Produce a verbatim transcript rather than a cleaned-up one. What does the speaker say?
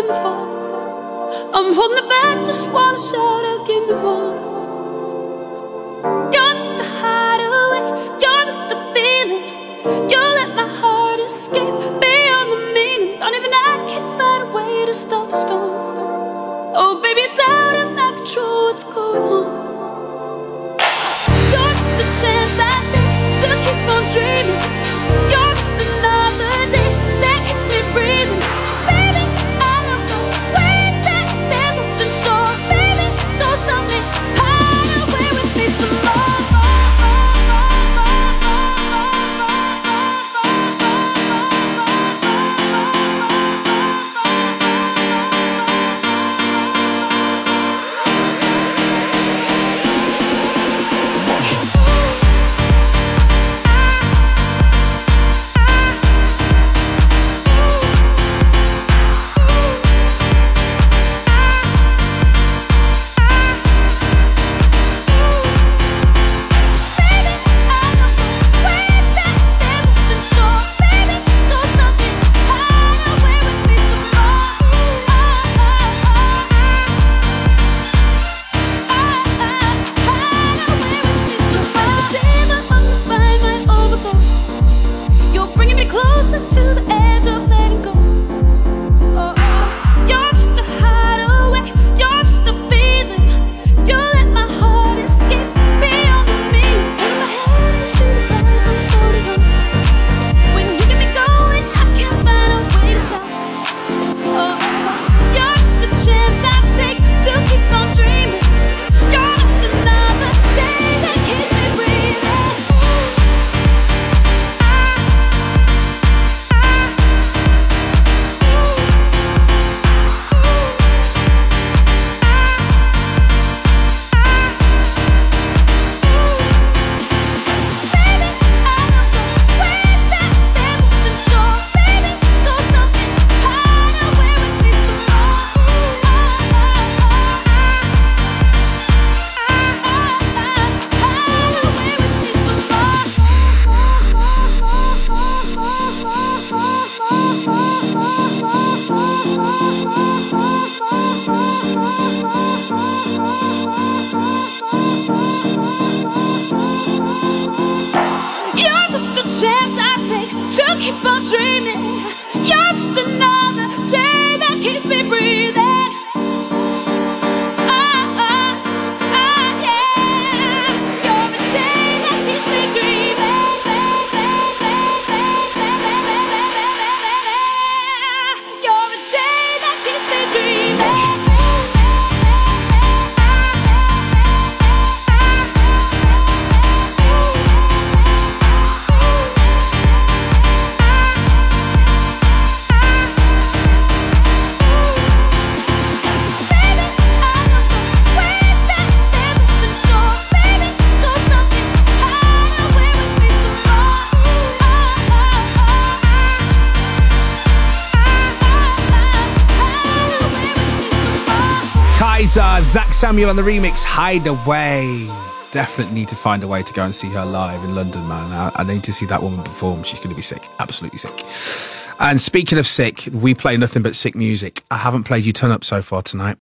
coming for. I'm holding it back, just wanna shout out, give me more. You're just a hideaway, you're just a feeling. You let my heart escape beyond the meaning. Not even I can find a way to stop the storm. Oh baby, it's out of my control, what's going on? You're just a chance I take to keep on dreaming. You're just another day that keeps me breathing. Baby, I love the way that there's nothing short. Baby, don't stop me, hide away with me some more. Zach Samuel on the remix, Hideaway. Definitely need to find a way to go and see her live in London, man. I, I need to see that woman perform. She's going to be sick, absolutely sick. And speaking of sick, we play nothing but sick music. I haven't played you Turn Up so far tonight.